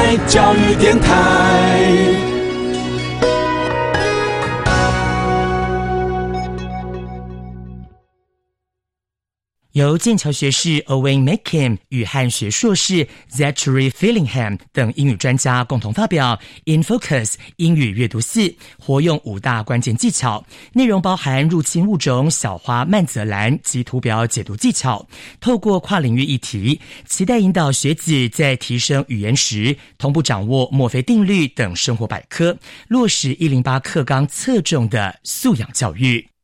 爱教育电台。 由剑桥学士 Owen McKim 与汉学硕士 Zachary Fillingham 等英语专家共同发表 In Focus 英语阅读系，活用5大关键技巧，内容包含入侵物种小花曼泽兰及图表解读技巧，透过跨领域议题，期待引导学子在提升语言时同步掌握墨菲定律等生活百科，落实108课纲侧重的素养教育。